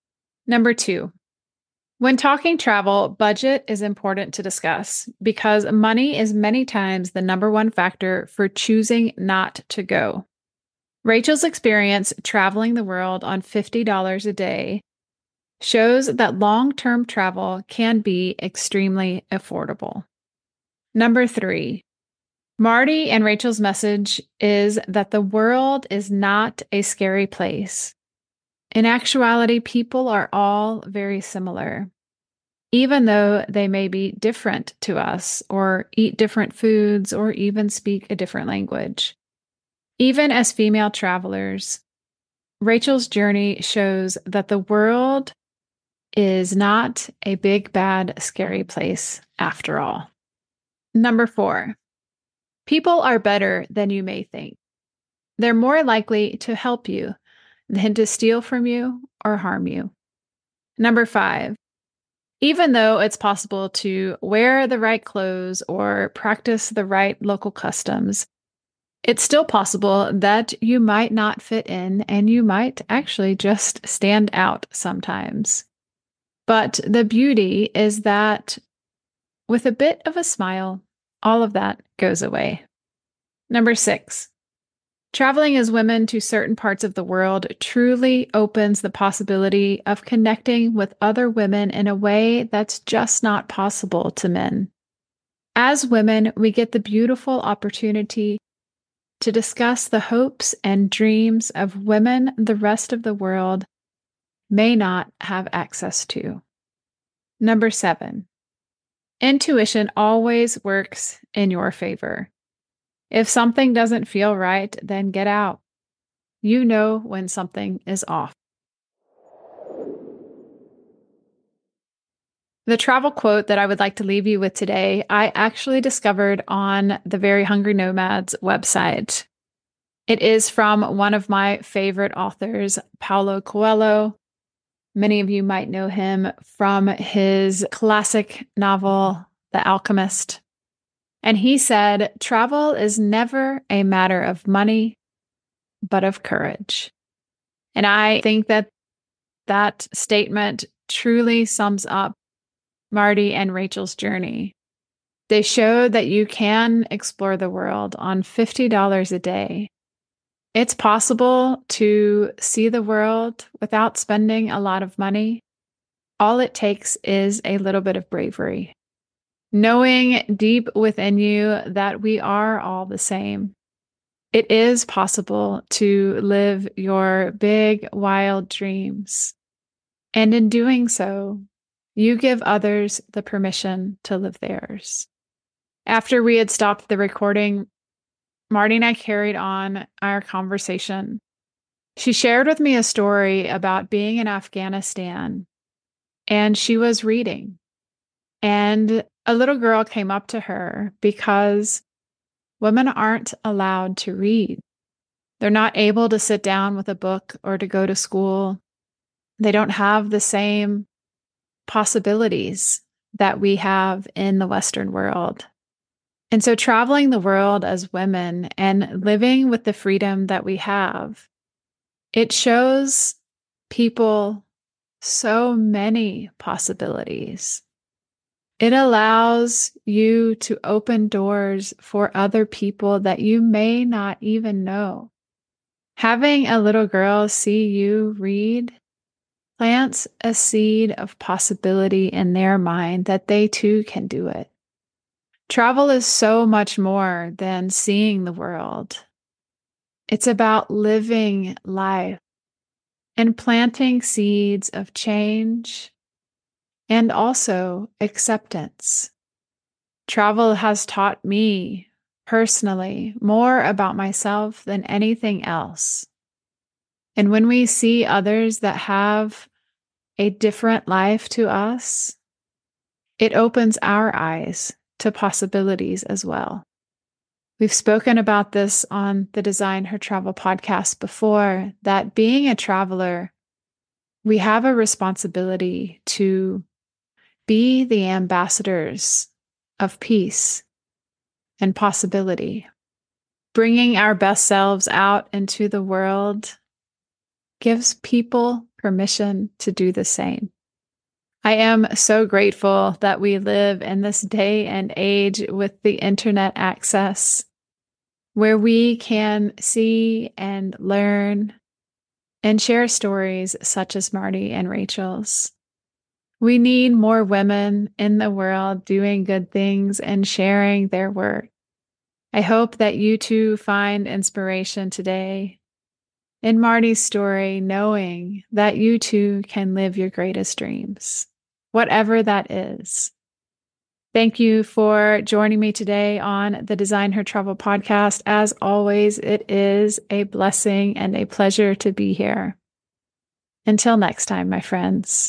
Number two, when talking travel, budget is important to discuss because money is many times the number one factor for choosing not to go. Rachel's experience traveling the world on fifty dollars a day shows that long-term travel can be extremely affordable. Number three, Marty and Rachel's message is that the world is not a scary place. In actuality, people are all very similar, even though they may be different to us or eat different foods or even speak a different language. Even as female travelers, Rachel's journey shows that the world is not a big, bad, scary place after all. Number four, people are better than you may think. They're more likely to help you than to steal from you or harm you. Number five, even though it's possible to wear the right clothes or practice the right local customs, it's still possible that you might not fit in and you might actually just stand out sometimes. But the beauty is that with a bit of a smile, all of that goes away. Number six, traveling as women to certain parts of the world truly opens the possibility of connecting with other women in a way that's just not possible to men. As women, we get the beautiful opportunity to discuss the hopes and dreams of women the rest of the world may not have access to. Number seven, intuition always works in your favor. If something doesn't feel right, then get out. You know when something is off. The travel quote that I would like to leave you with today, I actually discovered on the Very Hungry Nomads website. It is from one of my favorite authors, Paulo Coelho. Many of you might know him from his classic novel, The Alchemist. And he said, travel is never a matter of money, but of courage. And I think that that statement truly sums up Marty and Rachel's journey. They show that you can explore the world on fifty dollars a day. It's possible to see the world without spending a lot of money. All it takes is a little bit of bravery. Knowing deep within you that we are all the same. It is possible to live your big, wild dreams. And in doing so, you give others the permission to live theirs. After we had stopped the recording, Marty and I carried on our conversation. She shared with me a story about being in Afghanistan, and she was reading. And a little girl came up to her because women aren't allowed to read. They're not able to sit down with a book or to go to school. They don't have the same possibilities that we have in the Western world. And so traveling the world as women and living with the freedom that we have, it shows people so many possibilities. It allows you to open doors for other people that you may not even know. Having a little girl see you read plants a seed of possibility in their mind that they too can do it. Travel is so much more than seeing the world. It's about living life and planting seeds of change and also acceptance. Travel has taught me personally more about myself than anything else. And when we see others that have a different life to us, it opens our eyes to possibilities as well. We've spoken about this on the Design Her Travel podcast before, that being a traveler, we have a responsibility to be the ambassadors of peace and possibility, bringing our best selves out into the world gives people permission to do the same. I am so grateful that we live in this day and age with the internet access, where we can see and learn and share stories such as Marty and Rachel's. We need more women in the world doing good things and sharing their work. I hope that you too find inspiration today in Marty's story, knowing that you too can live your greatest dreams, whatever that is. Thank you for joining me today on the Design Her Travel podcast. As always, it is a blessing and a pleasure to be here. Until next time, my friends.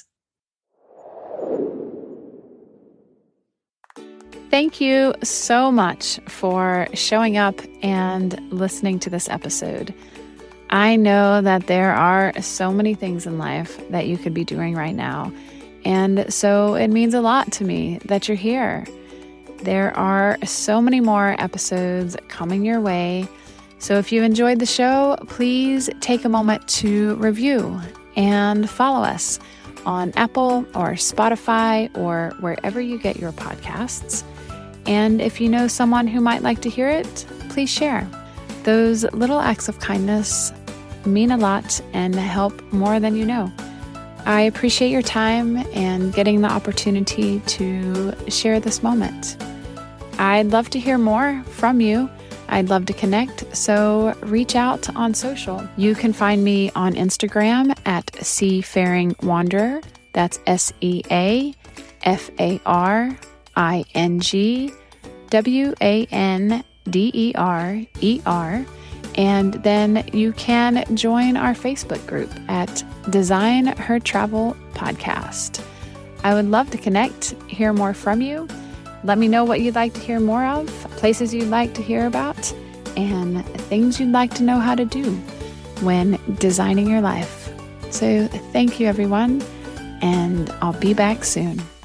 Thank you so much for showing up and listening to this episode. I know that there are so many things in life that you could be doing right now, and so it means a lot to me that you're here. There are so many more episodes coming your way, so if you enjoyed the show, please take a moment to review and follow us on Apple or Spotify or wherever you get your podcasts. And if you know someone who might like to hear it, please share. Those little acts of kindness mean a lot and help more than you know. I appreciate your time and getting the opportunity to share this moment. I'd love to hear more from you. I'd love to connect, so reach out on social. You can find me on Instagram at Seafaring Wanderer. That's S E A F A R I N G W A N D E R E R. And then you can join our Facebook group at Design Her Travel Podcast. I would love to connect, hear more from you. Let me know what you'd like to hear more of, places you'd like to hear about, and things you'd like to know how to do when designing your life. So thank you, everyone, and I'll be back soon.